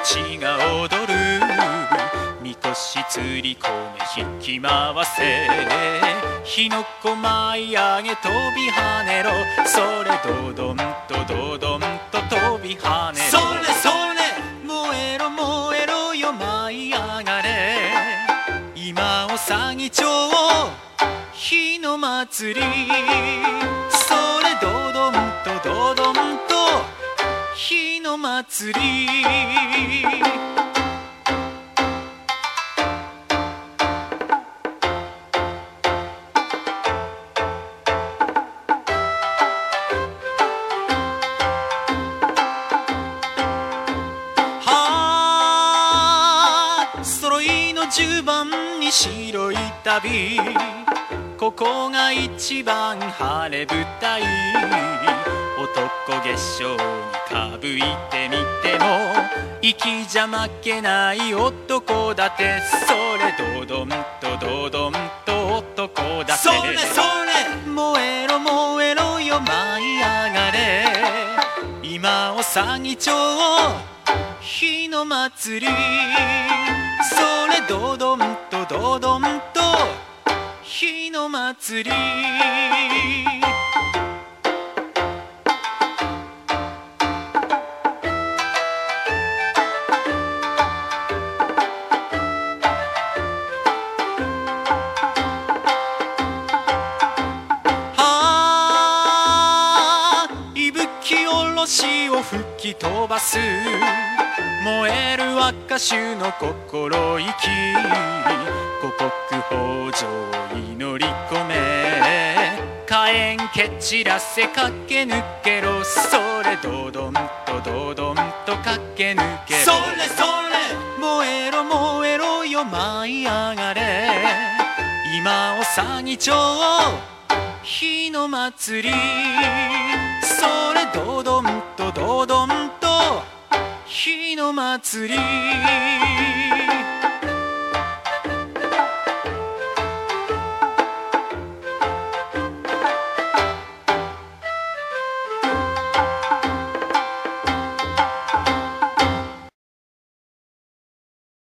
ちが踊るみこし釣り米引き回せ火の粉舞い上げ飛び跳ねろそれドドンとドドンと飛び跳ねろそれそれ燃えろ燃えろよ舞い上がれ今おさぎ町火の祭りそれドドンとドドンと火の祭り揃いの10番に白い旅ここが一番晴れ舞台男月賞にかぶいてみても粋じゃ負けない男だってそれドドンとドドンと男だってそれそれ燃えろ燃えろよ舞い上がれ今おさぎ町火の祭りそれドドンとドドンと火の祭り息吹おろしを吹き飛ばす燃える若衆の心意気五穀豊穣を祈り込め火炎蹴散らせ駆け抜けろそれドドンとドドンと駆け抜けろそれそれ燃えろ燃えろよ舞い上がれ今おさぎ町火の祭りそれドドンとドドンと火の祭り